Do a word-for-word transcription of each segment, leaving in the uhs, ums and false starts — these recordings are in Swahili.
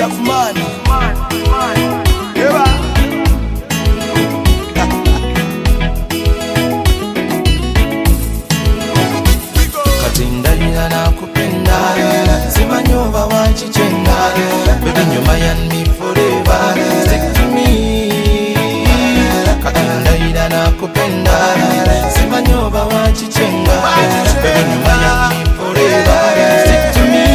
enough money. Yeah. Katindalina na kupenda, simanyoba wachichenga. Baby nyuma and me forever, stick to me. Katindalina na kupenda, simanyoba wachichenga. Baby nyuma and me forever, stick to me.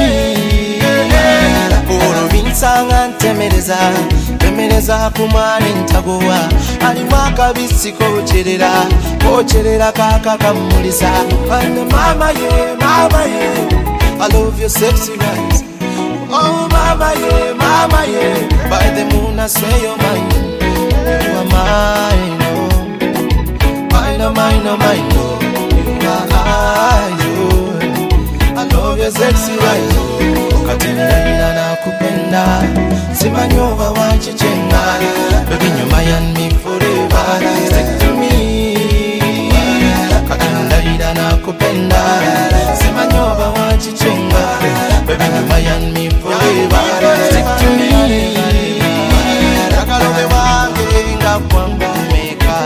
Oro vinsanga ntemereza, temereza kumani ntagowa. Aliwaka bisi kocherera, kocherera kaka kamulisa. And mama yeah, mama yeah, I love your sexy eyes. Oh mama yeah, mama yeah, by the moon I swear you're mine. You are mine, oh, mine, oh, mine, oh, mine, oh. You are I, oh, I love your sexy eyes, oh. Katindalina na kupenda, simanyoba wachichenga. Baby nyuma and me forever, stick to me. Katindalina na kupenda, simanyoba wachichenga. Baby nyuma and me forever, stick to me. Nakalobe wange nga kwangu meka,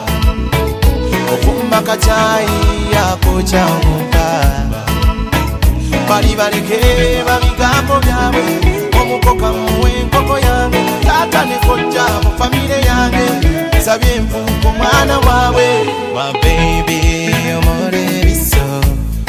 okumba kachai yako changuka. Bali baleke babigambo byawe, omukoka muwe nkoko yange. Tata ne kojja mu famire yange, nsabye envuko mwana wawe. My baby omore biso,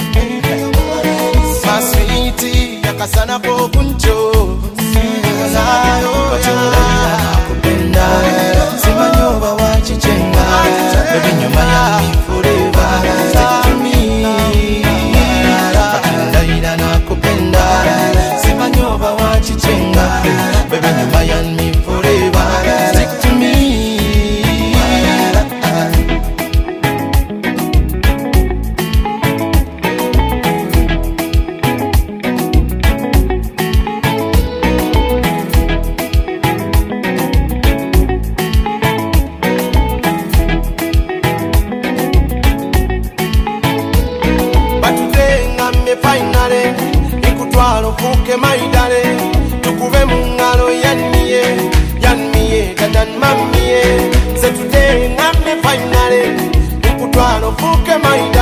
my sweetie yakasana ko kuncho. Katindalina na kupenda, simanyoba wachichenga. Baby nyuma ya me forever, stick to me. Katindalina na kupenda, simanyoba wachichenga. Baby nyuma ya me forever, stick to me. Finally, ikutwalo kuke maidale, tukube mungalo yanmiye, yanmiye, dadan mamiye. Se today ngame finally, ikutwalo kuke maidale.